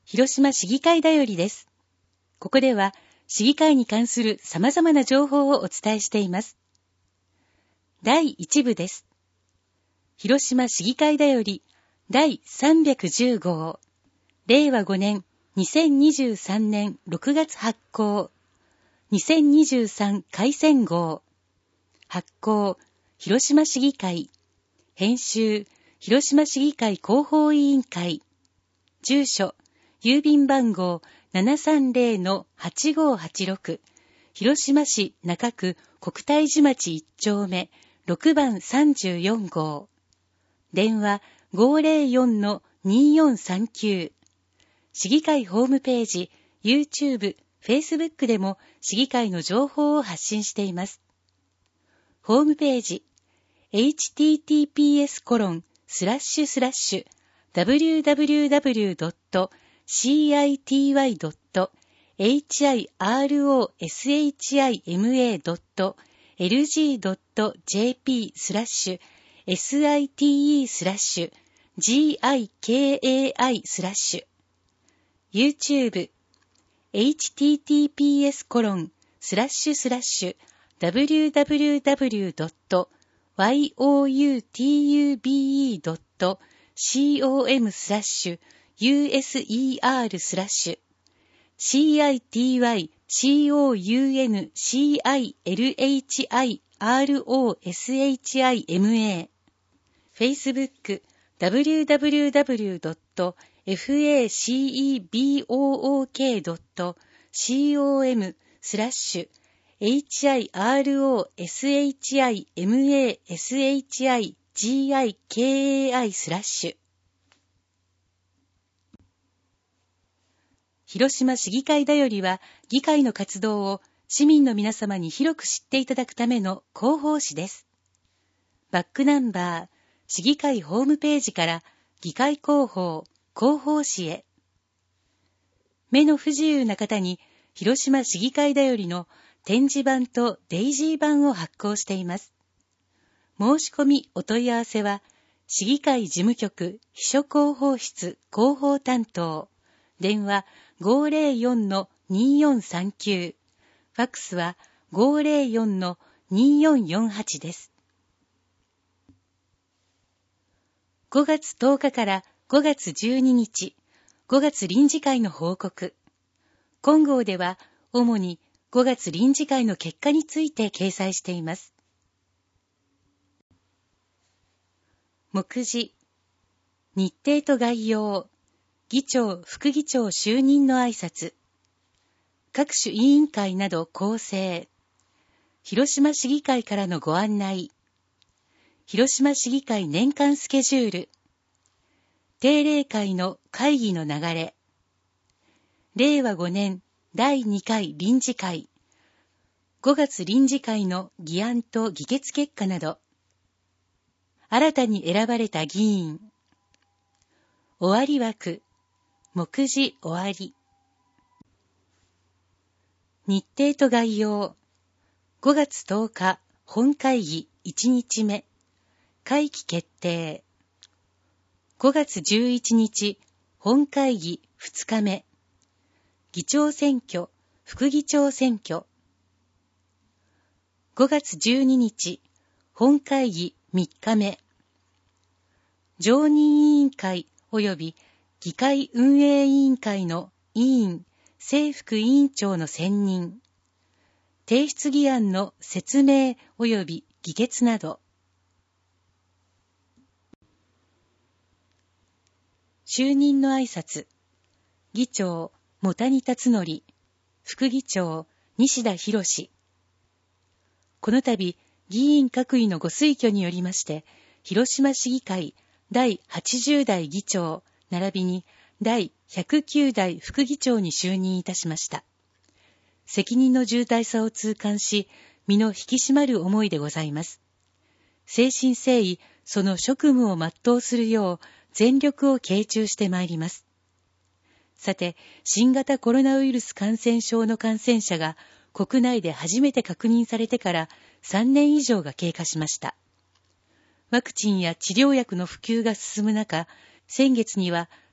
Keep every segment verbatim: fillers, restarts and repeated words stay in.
広島市議会だよりです。ここでは市議会に関する様々な情報をお伝えしています。だいいち部です。広島市議会だよりだいさんびゃくじゅう号、れいわごねんにせんにじゅうさんねんろくがつ発行、にせんにじゅうさん改選号、発行、広島市議会、編集、広島市議会広報委員会、住所、郵便番号 ななさんぜろのはちごーはちろく、広島市中区国体寺町いち丁目ろくばんさんじゅうよん号、電話 ごーぜろよんのにーよんさんきゅう、市議会ホームページ、YouTube、Facebook でも市議会の情報を発信しています。ホームページ、エイチティーティーピーエスコロンスラッシュスラッシュダブリューダブリューダブリュードットシーアイティーワイドットエイチアイアールオーエスエイチアイエムエードットエルジードットジェーピースラッシュエスアイティーイースラッシュジーアイケーエーアイスラッシュ YouTube エイチティーティーピーエスコロンスラッシュスラッシュダブリューダブリューダブリュードットワイオーユーティーユービーイードットシーオーエムスラッシュユーエスイーアールスラッシュシーアイティーワイシーオーユーエヌシーアイエルエイチアイアールオーエスエイチアイエムエー Facebook ダブリューダブリューダブリュードットフェイスブックドットコムスラッシュエイチアイアールオーエスエイチアイエムエーエスエイチアイジーアイケーエーアイスラッシュ広島市議会だよりは議会の活動を市民の皆様に広く知っていただくための広報誌です。バックナンバー、市議会ホームページから議会広報、広報誌へ。目の不自由な方に広島市議会だよりの展示版とデイジー版を発行しています。申し込みお問い合わせは市議会事務局秘書広報室広報担当、電話 ごーぜろよんのにーよんさんきゅう、ファックスは ごーぜろよんのにーよんよんはち です。ごがつとおかからごがつじゅうににち、ごがつ臨時会の報告。今号では主にごがつ臨時会の結果について掲載しています。目次、日程と概要、議長・副議長就任の挨拶、各種委員会など構成、広島市議会からのご案内、広島市議会年間スケジュール、定例会の会議の流れ、れいわごねんだいにかい臨時会、ごがつ臨時会の議案と議決結果など、新たに選ばれた議員、終わり枠、目次終わり。日程と概要。ごがつとおか本会議いちにちめ。会期決定。ごがつじゅういちにち本会議ふつかめ。議長選挙、副議長選挙。ごがつじゅうににち本会議みっかめ。常任委員会及び議会運営委員会の委員、正副委員長の選任、提出議案の説明及び議決など、就任の挨拶、議長、茂谷達則、副議長、西田博。この度、議員各位のご推挙によりまして、広島市議会だいはちじゅうだい議長、並びにだいひゃくきゅうだい副議長に就任いたしました。責任の重大さを痛感し、身の引き締まる思いでございます。誠心誠意、その職務を全うするよう全力を傾注してまいります。さて、新型コロナウイルス感染症の感染者が国内で初めて確認されてからさんねん以上が経過しました。ワクチンや治療薬の普及が進む中、先月には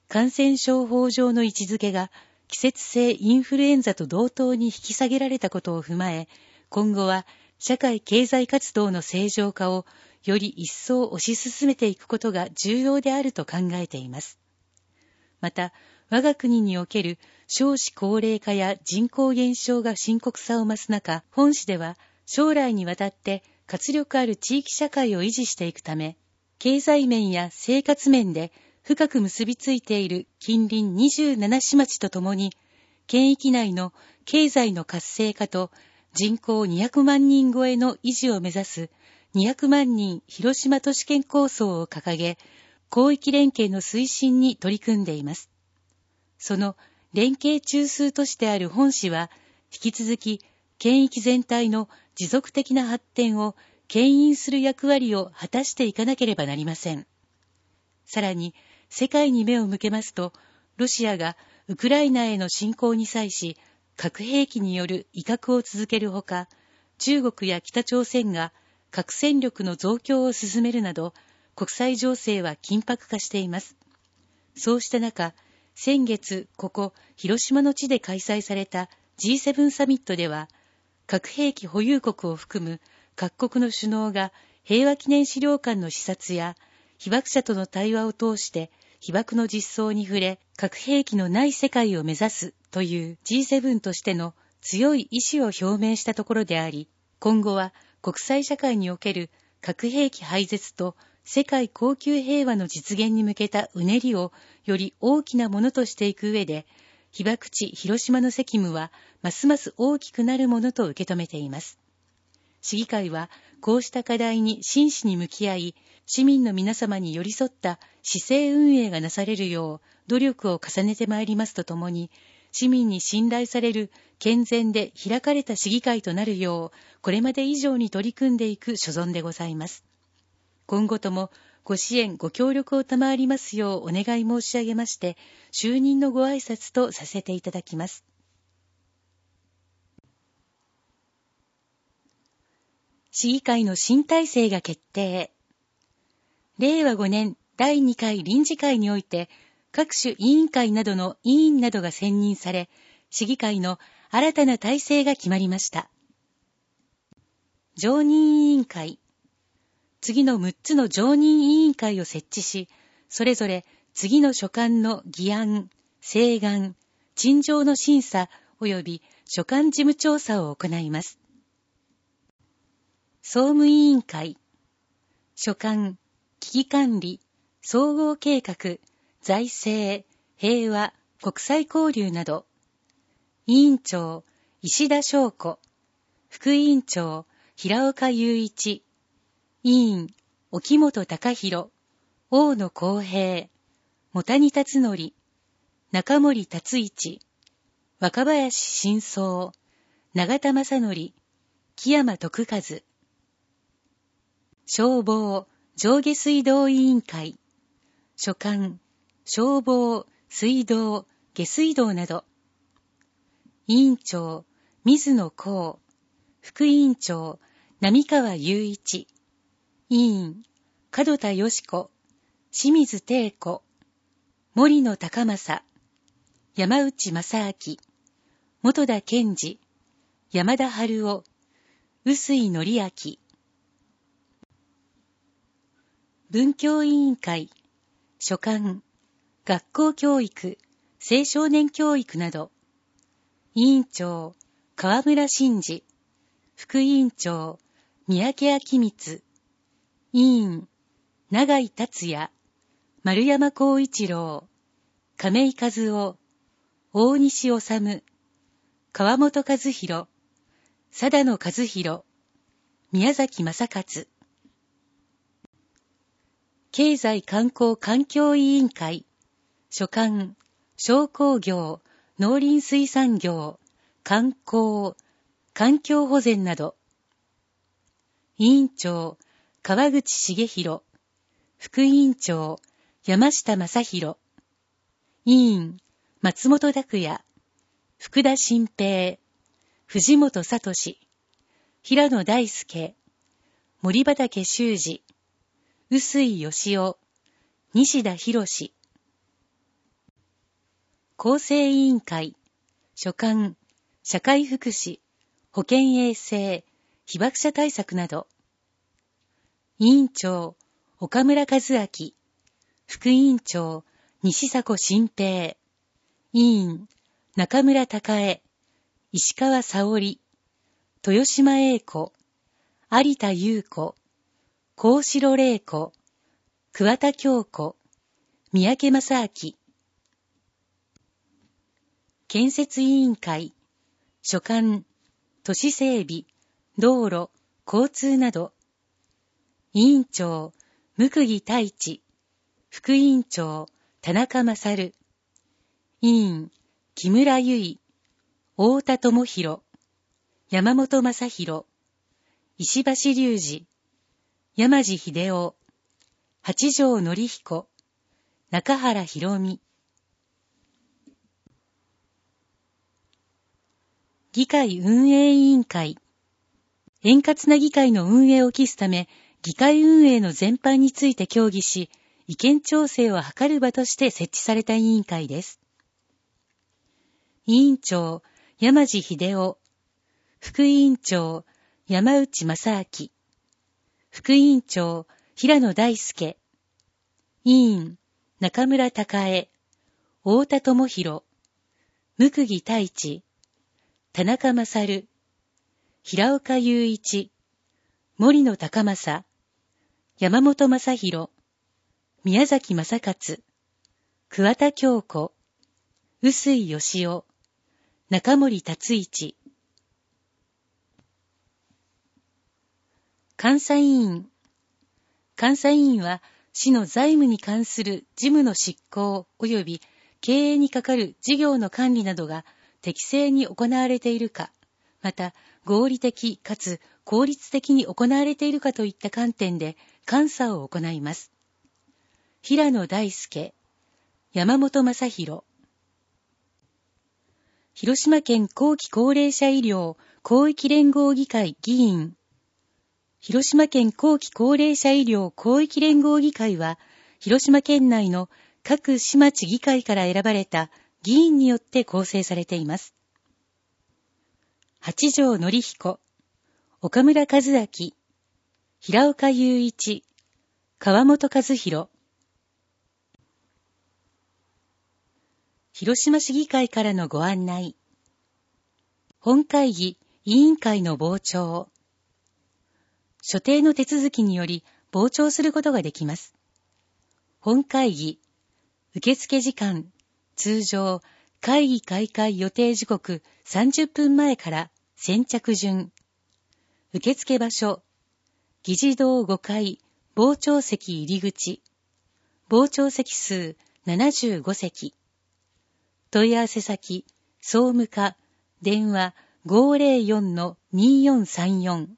感染症法上の位置づけが季節性インフルエンザと同等に引き下げられたことを踏まえ、今後は社会経済活動の正常化をより一層推し進めていくことが重要であると考えています。また、我が国における少子高齢化や人口減少が深刻さを増す中、本市では将来にわたって活力ある地域社会を維持していくため、経済面や生活面で深く結びついている近隣にじゅうなな市町とともに、県域内の経済の活性化と人口にひゃくまんにん超えの維持を目指すにひゃくまんにん広島都市圏構想を掲げ、広域連携の推進に取り組んでいます。その連携中枢としてある本市は、引き続き県域全体の持続的な発展を牽引する役割を果たしていかなければなりません。さらに、世界に目を向けますと、ロシアがウクライナへの侵攻に際し、核兵器による威嚇を続けるほか、中国や北朝鮮が核戦力の増強を進めるなど、国際情勢は緊迫化しています。そうした中、先月、ここ、広島の地で開催された ジーセブン サミットでは、核兵器保有国を含む各国の首脳が平和記念資料館の視察や、被爆者との対話を通して被爆の実相に触れ、核兵器のない世界を目指すという ジーセブン としての強い意志を表明したところであり、今後は国際社会における核兵器廃絶と世界恒久平和の実現に向けたうねりをより大きなものとしていく上で、被爆地広島の責務はますます大きくなるものと受け止めています。市議会はこうした課題に真摯に向き合い、市民の皆様に寄り添った市政運営がなされるよう努力を重ねてまいりますとともに、市民に信頼される健全で開かれた市議会となるよう、これまで以上に取り組んでいく所存でございます。今後ともご支援ご協力を賜りますようお願い申し上げまして、就任のご挨拶とさせていただきます。市議会の新体制が決定。れいわごねんだいにかい臨時会において、各種委員会などの委員などが選任され、市議会の新たな体制が決まりました。常任委員会。次のむっつの常任委員会を設置し、それぞれ次の所管の議案、請願、陳情の審査及び所管事務調査を行います。総務委員会。所管、危機管理、総合計画、財政、平和、国際交流など。委員長、石田翔子。副委員長、平岡雄一。委員、沖本隆弘、大野公平、茂谷達則、中森達一、若林新宗、永田正則、木山徳和。消防、上下水道委員会、所管、消防、水道、下水道など。委員長、水野幸、副委員長、並川雄一。委員、門田よし子、清水貞子、森野高正、山内正明、本田健二、山田春夫、臼井紀明。文教委員会、所管、学校教育、青少年教育など。委員長、河村真二、副委員長、三宅明光。委員、永井達也、丸山光一郎、亀井和夫、大西治、川本和弘、貞野和弘、宮崎正勝。経済観光環境委員会、所管、商工業、農林水産業、観光、環境保全など。委員長、川口茂弘、副委員長、山下正弘。委員、松本拓也、福田新平、藤本聡、平野大輔、森畑修二、臼井義雄、西田博。 厚生委員会、所管、社会福祉、保健衛生、被爆者対策など。委員長、岡村和明、副委員長、西迫新平、委員、中村孝恵、石川沙織、豊島英子、有田優子、幸城玲子、桑田京子、三宅正明。建設委員会、所管、都市整備、道路、交通など。委員長、向木太一、副委員長、田中勝、委員、木村由衣、太田智弘、山本正弘、石橋隆二、山地秀夫、八条則彦、中原博美。議会運営委員会。円滑な議会の運営を期すため、議会運営の全般について協議し、意見調整を図る場として設置された委員会です。委員長、山地秀夫、副委員長、山内正明、副委員長、平野大輔、委員、中村孝恵、太田智弘、向木太一、田中勝、平岡雄一、森野高正、山本正弘、宮崎正勝、桑田京子、臼井義雄、中森達一。監査委員。監査委員は、市の財務に関する事務の執行及び経営に係る事業の管理などが適正に行われているか、また合理的かつ効率的に行われているかといった観点で監査を行います。平野大輔、山本正弘。広島県後期高齢者医療広域連合議会議員。広島県後期高齢者医療広域連合議会は、広島県内の各市町議会から選ばれた議員によって構成されています。八条則彦、岡村和明、平岡雄一、川本和弘。広島市議会からのご案内。本会議委員会の傍聴。所定の手続きにより傍聴することができます。本会議、受付時間、通常、会議開会予定時刻さんじゅっぷんまえから先着順。受付場所、議事堂ごかい、傍聴席入り口。傍聴席数ななじゅうごせき。問い合わせ先、総務課、電話 ごーぜろよんのにーよんさんよん。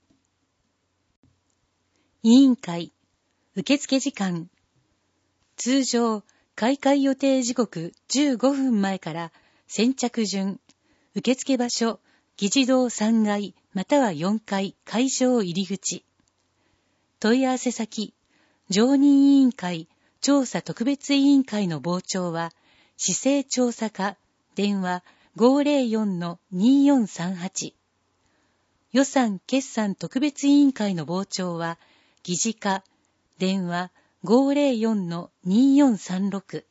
委員会、受付時間。通常、開会予定時刻じゅうごふんまえから先着順。受付場所、議事堂さんがいまたはよんかい会場入り口。問い合わせ先、常任委員会調査特別委員会の傍聴は、市政調査課、電話 ごーぜろよんのにーよんさんはち。予算決算特別委員会の傍聴は、議事課、電話 ごーぜろよんのにーよんさんろく。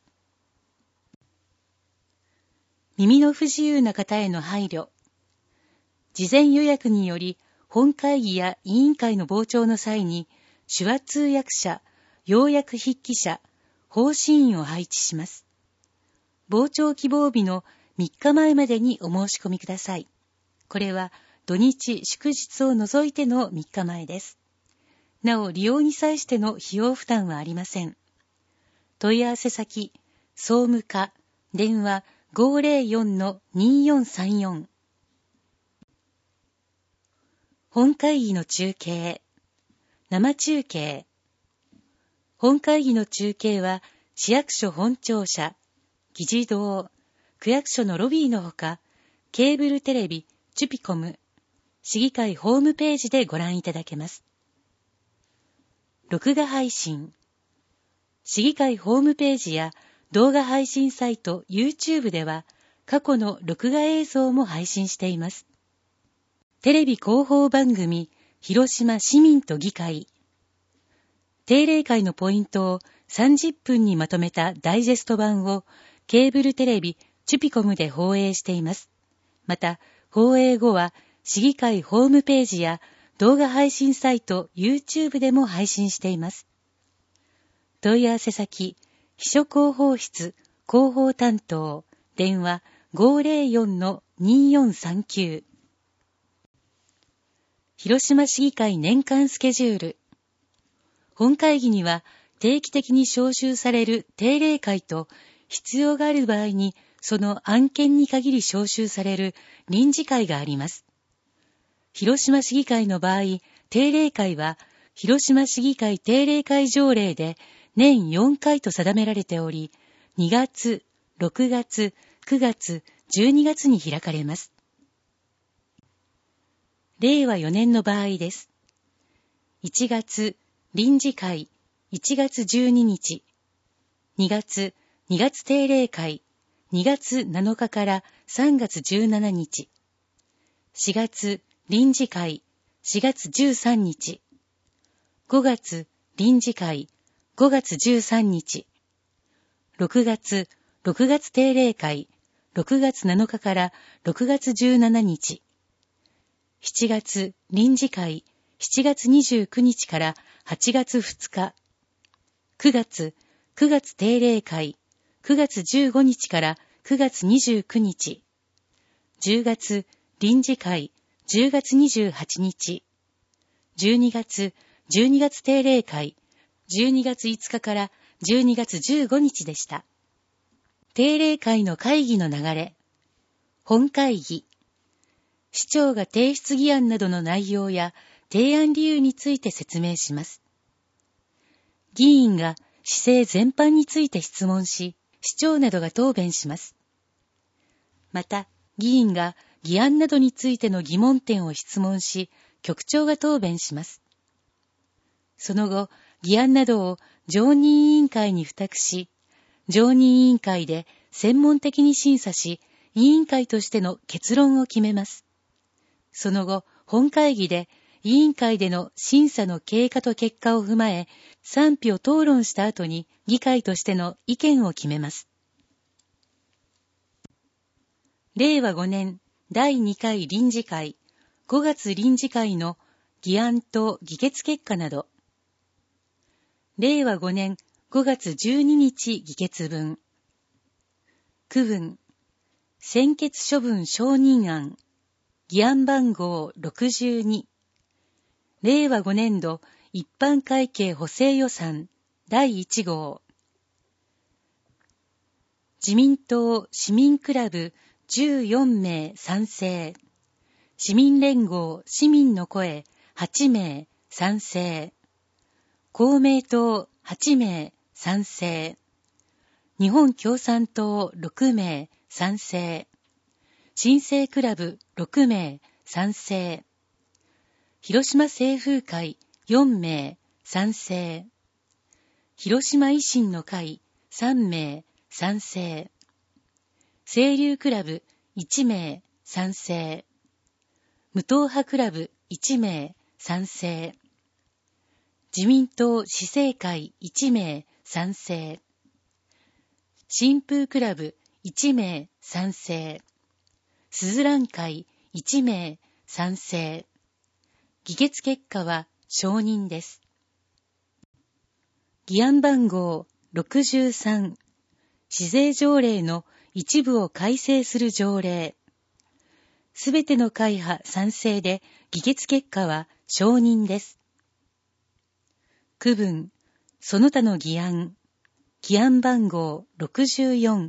耳の不自由な方への配慮。事前予約により、本会議や委員会の傍聴の際に、手話通訳者、要約筆記者、方針員を配置します。傍聴希望日のみっかまえまでにお申し込みください。これは土日祝日を除いてのみっかまえです。なお利用に際しての費用負担はありません。問い合わせ先、総務課、電話 ごーぜろよんのにーよんさんよん。本会議の中継、生中継。本会議の中継は市役所本庁舎、議事堂、区役所のロビーのほか、ケーブルテレビ、チュピコム、市議会ホームページでご覧いただけます。録画配信。市議会ホームページや動画配信サイト YouTube では過去の録画映像も配信しています。テレビ広報番組広島市民と議会。定例会のポイントをさんじゅっぷんにまとめたダイジェスト版をケーブルテレビチュピコムで放映しています。また、放映後は市議会ホームページや動画配信サイト YouTube でも配信しています。問い合わせ先、秘書広報室広報担当、電話 ごーぜろよんのにーよんさんきゅう。広島市議会年間スケジュール。本会議には定期的に招集される定例会と、必要がある場合にその案件に限り招集される臨時会があります。広島市議会の場合、定例会は広島市議会定例会条例で年よんかいと定められており、にがつ、ろくがつ、くがつ、じゅうにがつに開かれます。れいわよねんの場合です。いちがつ、臨時会、いちがつじゅうににち。にがつ、にがつ定例会、にがつなのかからさんがつじゅうしちにち。しがつ、臨時会、しがつじゅうさんにち。ごがつ、臨時会、ごがつじゅうさんにち。ろくがつ、ろくがつ定例会、ろくがつなのかからろくがつじゅうしちにち。しちがつ、臨時会、しちがつにじゅうくにちからはちがつふつか。くがつ、くがつ定例会、くがつじゅうごにちからくがつにじゅうくにち。じゅうがつ、臨時会、じゅうがつにじゅうはちにち。じゅうにがつ、じゅうにがつ定例会、じゅうにがついつかからじゅうにがつじゅうごにちでした。定例会の会議の流れ。本会議。市長が提出議案などの内容や提案理由について説明します。議員が市政全般について質問し、市長などが答弁します。また、議員が議案などについての疑問点を質問し、局長が答弁します。その後、議案などを常任委員会に付託し、常任委員会で専門的に審査し、委員会としての結論を決めます。その後、本会議で委員会での審査の経過と結果を踏まえ、賛否を討論した後に議会としての意見を決めます。れいわごねんだいにかい臨時会、ごがつ臨時会の議案と議決結果など。れいわごねんごがつじゅうににち議決文。区分、専決処分承認案、議案番号ろくじゅうに。れいわごねんど一般会計補正予算だいいちごう。自民党市民クラブじゅうよんめい賛成。市民連合市民の声はちめい賛成。公明党はちめい賛成。日本共産党ろくめい賛成。新生クラブろくめい賛成。広島清風会よんめい賛成。広島維新の会さんめい賛成。清流クラブいちめい賛成。無党派クラブいちめい賛成。自民党市政会いちめい賛成。新風クラブいちめい賛成。すずらん会いちめい賛成。議決結果は承認です。議案番号ろくじゅうさん、市税条例の一部を改正する条例。すべての会派賛成で議決結果は承認です。区分、その他の議案。議案番号ろくじゅうよん。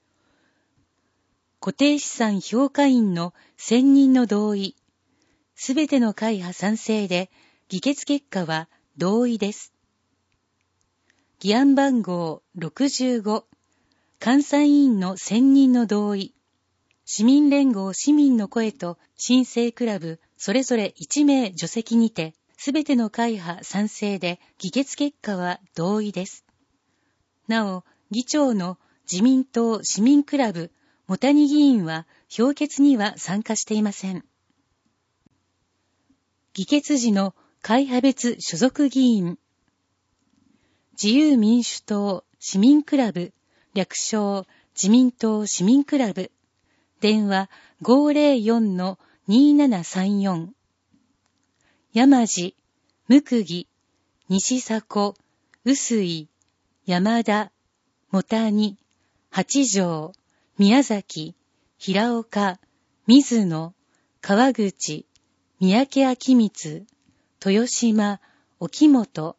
固定資産評価員の選任の同意。すべての会派賛成で議決結果は同意です。議案番号ろくじゅうご。監査委員の選任の同意。市民連合市民の声と新生クラブそれぞれいちめい除籍にて、すべての会派賛成で議決結果は同意です。なお、 議長の自民党市民クラブ茂谷議員は評決には参加していません。議決時の会派別所属議員、自由民主党市民クラブ、略称自民党市民クラブ、電話 ごーぜろよんのにーななさんよん、山地、むくぎ、西迫、臼井、山田、茂谷、八条、宮崎、平岡、水野、川口、三宅昭光、豊島、沖本、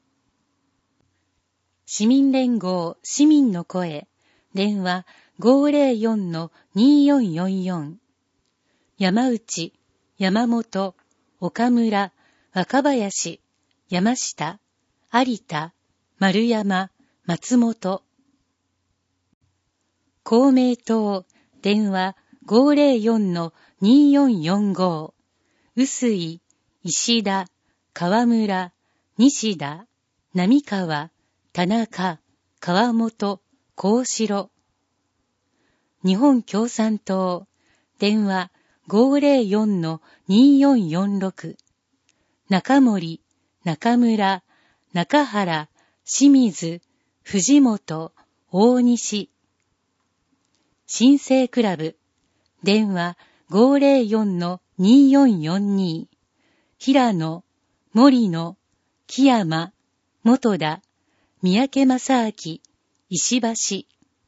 市民連合市民の声、電話 ごーぜろよんのにーよんよんよん、山内、山本、岡村、若林、山下、有田、丸山、松本、公明党、電話 ごーぜろよんのにーよんよんご、臼井、石田、川村、西田、並川、田中、川本、幸四郎。日本共産党、電話 ごーぜろよんのにーよんよんろく、中森、中村、中原、清水、藤本、大西。新生クラブ、電話 ごーぜろよんのにーよんよんに、平野、森野、木山、元田、三宅正明、石橋。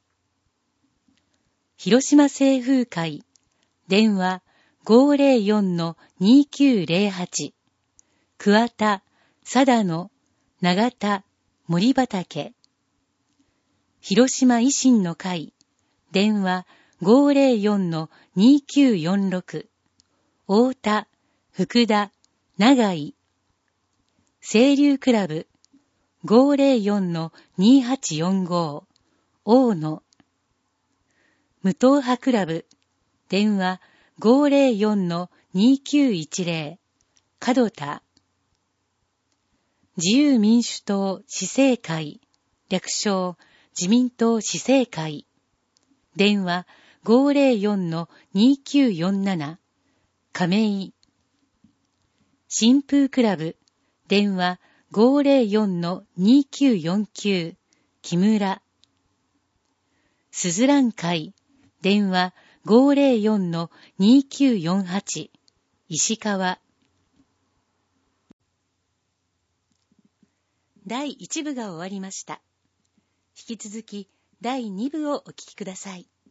広島清風会、電話 ごーぜろよんのにーきゅうぜろはち、桑田、貞野、永田、森畑。広島維新の会、電話 ごーぜろよんのにーきゅうよんろく、太田、福田、長井。清流クラブ、ごーぜろよんのにーはちよんご、大野。無党派クラブ、電話 ごーぜろよんのにーきゅういちぜろ、門田。自由民主党市政会、略称自民党市政会、電話 ごーぜろよんのにーきゅうよんなな、亀井。新風クラブ、電話 ごーぜろよんのにーきゅうよんきゅう、木村。すずらん会、電話 ごーぜろよんのにーきゅうよんはち、石川。だいいち部が終わりました。引き続きだいに部をお聞きください。